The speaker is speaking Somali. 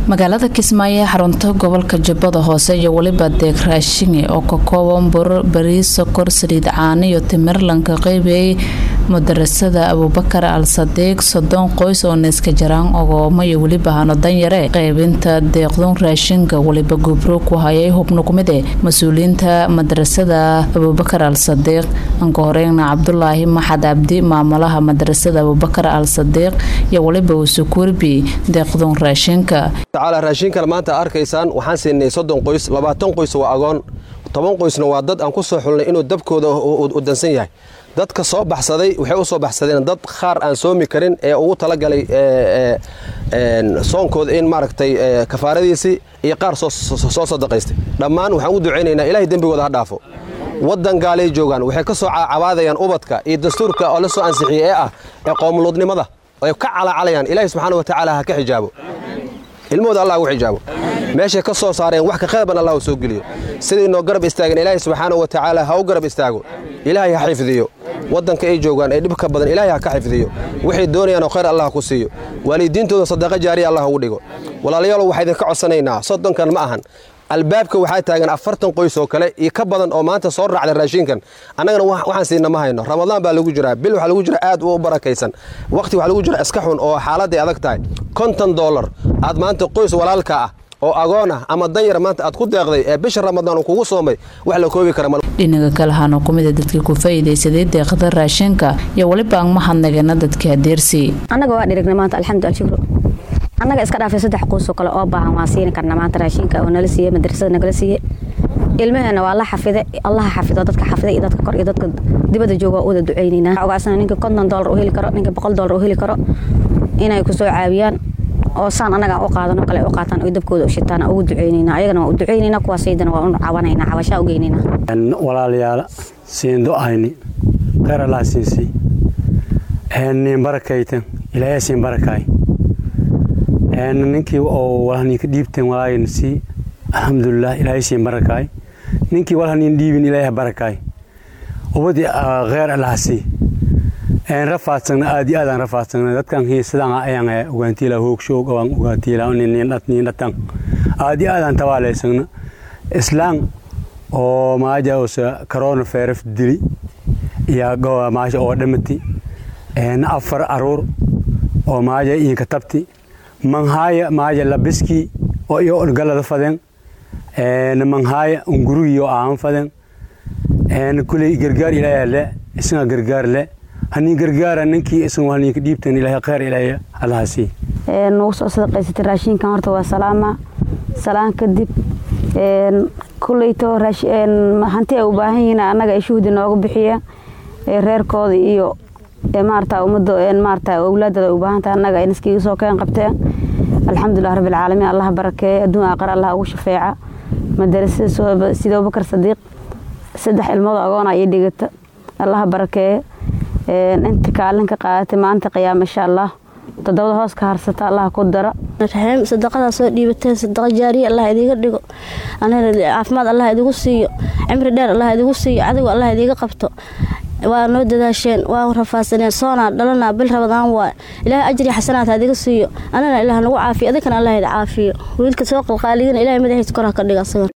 magaalada Kismaayo xarunta gobolka Jubbada Hoose iyo waliba deeq raashin oo ka kooban bur, bariis, sokor, saliid, caano iyo timir lanka qaybay madrasada Abubakar Al-Sadiq 30 qoys oo neeska jaraan oo iyo waliba hano danyare qaybinta deeqdan raashinka waliba gubro ku hayay hubno kumide mas'uuliyiinta madrasada Abubakar Al-Sadiq anka horeeyna Cabdullaahi Maxad Abdi maamulaha madrasada Abubakar Al-Sadiq iyo waliba Sukurbi deeqdan raashinka تعالى راشينka maanta arkaysaan waxaan siinay 30 qoys 20 qoys waa agoon 10 qoysna waa dad aan ku soo xulnay inuu dabkooda u dansan yahay dadka soo baxsaday waxay u soo baxsadeen dad qaar aan soomi karin ee ugu tala galay soonkooda in maaragtay kafaaradiisi iyo qaar soo sadaqaystay dhammaan waxaan u duceynaynaa Ilaahay dambigooda ha dhaafo wadan gaalay joogan waxay ka soo caawadayan ubadka iyo dastuurka oo la soo ansixiyay ee qoomuludnimada ay ka calaacalayaan Ilaahay subhanahu wa ta'ala ha ka xijaabo ilmooda Allah uu xijaabo meesha ka soo saareen wax ka qeyban Allah soo geliyo sidii noo garab istaagan Ilaahay subhanahu wa ta'ala ha u garab istaago Ilaahay ha xifdiyo wadanka ay joogan ay dib ka badan Ilaahay ha ka xifdiyo wixii doonayaan khayr Allah ku siiyo waalidiintooda sadaqa jaariya Allah ugu dhigo walaalayaal waxay idin ka codsanaynaa 30 kan ma ahan albaabka waxaa taagan 40 qoys oo kale iyo ka badan oo maanta soo raacday raashinkan anagana waxaan siinaa ma hayno Ramadaan baa lagu jiraa bil waxa lagu jiraa aad u barakaysan waqti waxa lagu jiraa iska xun oo xaaladda adag tahay $50 aad maanta qoys walaalka ah oo agoona ama danyar maanta aad ku deeqday ee bisha Ramadaan uu kugu soomay wax la koobi kara dhinaca kale hano kumida dadkii ku faa'iideysaday deeqda raashinka iyo waliba aan mahadnaqina dadka deersi anaga waa dhirignay maanta alxamdulillah anaga iska dhaafay 3 qoys oo kale oo baahan waa siin karna maanta raashinka oo nala siiyay madrasada nagala siiyay ilmaheena waa la xafiday Allah xafido dadka xafiday dadka kor iyo dadka dibadda jooga oo wada duceynayna ogaasana ninka $50 oo heli karo ninka $100 oo heli karo inay ku soo caawiyaan oo saan anaga oo qaadano kale oo qaataan oo dabkooda u shitaan oo duceynayna ayagana u duceynayna kuwa saydana waa u caawanayna cabasha u geynayna walaalayaal siindo ayni khayr Allah siinsi nin barakaytan Ilaahay siin barakay ninkii oo walaani ka dhiibteen walaayin si alxamdulillah Ilaahay siin barakay ninkii walaani dhiibin Ilaahay barakay ubadi khayr Allah si rafaadsan aad rafaadsan dadkan heesadaan ayaan ugaantiila hoogshoog oo ugaantiila nin dhatan aad tawaalaysan islaan oo maaja oo corona virus dili ya go maaja oo dhamati afar aruur oo maaja in ka tabti manhaya maaja labiski oo iyo galada fadan manhaya unguriyo aan fadan kulay gargaar Ilaahay le isna gargaar le هني غرغار ننكي اسمه هني كديبتن إلى خير إلى الله سي نوصل صدقة الراشين كانت وسلامة سلام كديب كليته راش هنتي وباهينا أنا جاي شو ديناغ بحية رير كود إيو مارتا ومدو مارتا أولاد وباهنت أنا جاي نسكي سوكان قبته الحمد لله رب العالمين الله بركة الدنيا أقرأ الله وشفاعة مدرسة سيد أبو بكر صديق سدح الموضوع أنا يدقت الله بركة انت كالنك قاعدتي maanta qiyaam insha Allah tadawada hoos ka harsata Allah ku dara raxim sadaqada soo dhiibateen sadaqa jaariya Allah idiga dhigo anaga caafimaad Allah idigu siiyo cimri dheer Allah idigu siiyo adigu Allah idiga qabto waa noo dadaasheen waa rafaasaneen soona dhalana bil Ramadaan waa Ilaahay ajri xasanaad idiga siiyo anana Ilaahay nagu caafiyo adikana Allah idin caafiyo wiilka soo qalqaaliyin Ilaahay madaxiisa kor ka dhiga